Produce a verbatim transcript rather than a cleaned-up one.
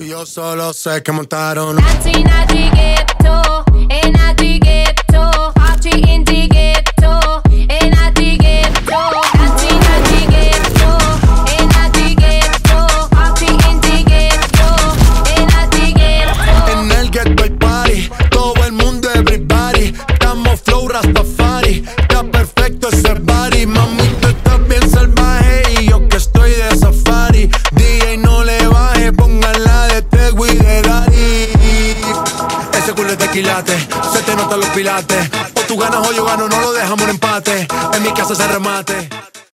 yo solo sé que montaron. Natty, natty, ghetto, eh, natty, ghetto, party in the ghetto, eh, natty, ghetto, natty, natty, ghetto, eh, natty, ghetto, party in the ghetto, eh, natty, ghetto. En el ghetto hay party, todo el mundo everybody. Estamos flow Rastafari, está perfecto ese body. Mami, tú estás bien salvaje y yo que estoy de safari. D J no le baje, pónganla de Tego y de Daddy. Ese culo es de quilate, se te notan los pilates. O tú ganas o yo gano, no lo dejamos en empate. En mi casa se remate.